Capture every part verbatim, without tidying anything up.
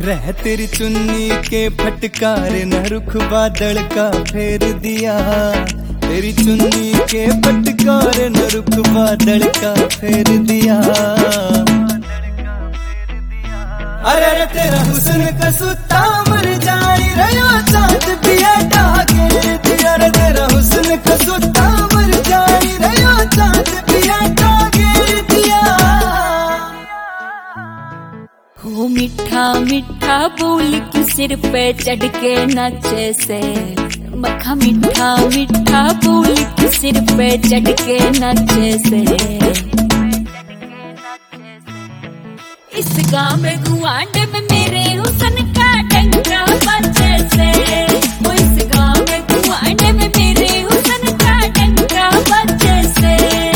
रह तेरी चुन्नी के फटकार न रुख बादल का फेर दिया। तेरी चुन्नी के फटकार न रुख बादल का फेर दिया। अरे अरे तेरा हुस्न का सुता मर जाई रया चांद पिया डागे दिया। अरे तेरा हुस्न का सुता मर जाई रया चांद पिया डागे दिया। हो मिठा मिठा बोल के सिर पे चढ़ के नाचे से, मखा मिठा मिठा बोल के सिर पे चढ़ के नाचे से। इस गाँव में गुआंड में मेरे हुस्न का डंका बजे से। वो इस गाँव में गुआंड में मेरे हुस्न का डंका बजे से।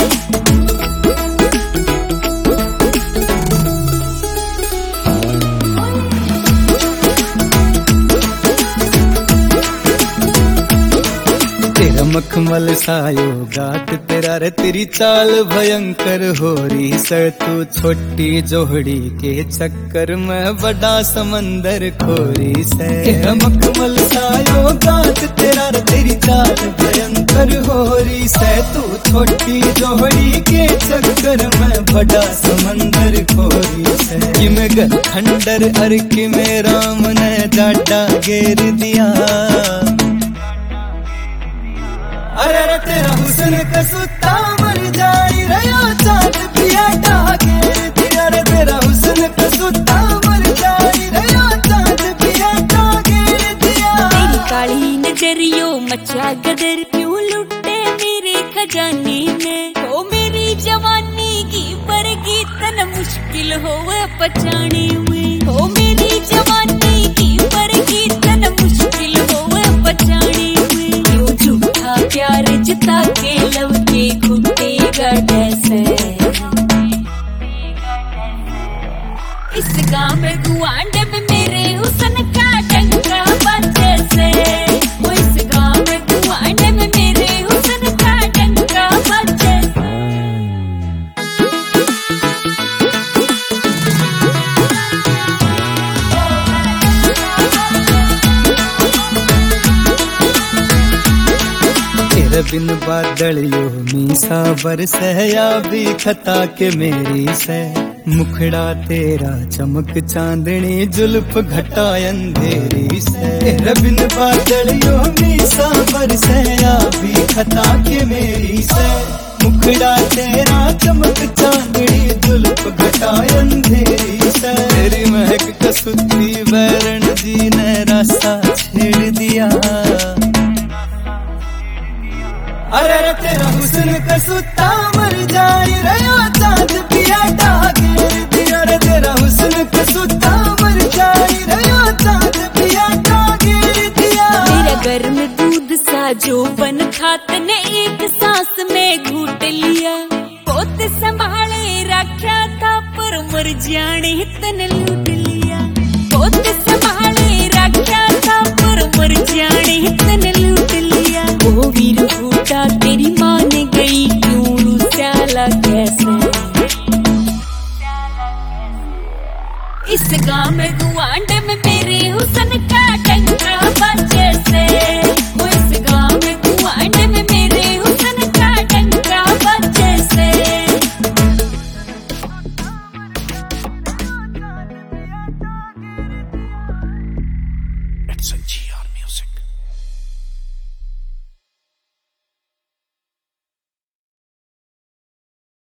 तेरा मखमल सायो गात तेरा रे तेरी चाल भयंकर हो रही सर। तू छोटी जोहड़ी के चक्कर में बड़ा समंदर खोरी से। तेरा मखमल सायो गात तेरा रे तेरी चाल भयंकर हो रही से। तू छोटी जोहड़ी के चक्कर में बड़ा समंदर खोरी से। कि में गर खंडर अर कि में राम ने डाडा घेर दिया। अरे अरे तेरा हुस्न का सुता मर जाई रया चांद पिया डागे दिया। अरे तेरा हुस्न का सुता मर जाई रया चांद पिया डागे दिया। तेरी काली नजरियो मचा गदर क्यों लुटे मेरे खजाने में। हो मेरी जवानी की बरगी तन मुश्किल हो पचाने में। हो मेरी जवानी की बरगी तन मुश्किल हो पचाने में। क्यों झूठा प्यार जिता के लव के घुटेगा कैसे। इस गाँव में गुआंड में मेरे हुस्न का डंका बजे से। वो इस गाँव में गुआंड में मेरे हुस्न का डंका बजे से। तेरे बिन बादलियो मीसा बरसे या भी खता के मेरी से। मुखड़ा तेरा चमक चांदनी जुल्फ घटा अंधेरी से। तेरे बिन बादलियो मीसा बरसे या भी खता के मेरी से। मुखड़ा तेरा चमक चांदनी जुल्फ घटा अंधेरी से। तेरी महक कसूती वैरण जी ने रास्ता छेड़ दिया। अरे अरे तेरा हुस्न का सुता मर जाई रया चांद पिया डागे दिया। अरे तेरा हुस्न का सुता मर जाई रया चांद पिया डागे दिया। मेरा गर्म दूध सा जो बन खात ने एक सांस में घूट लिया। पोत संभाले रखा था पर मर जाने तन लूट लिया। पोत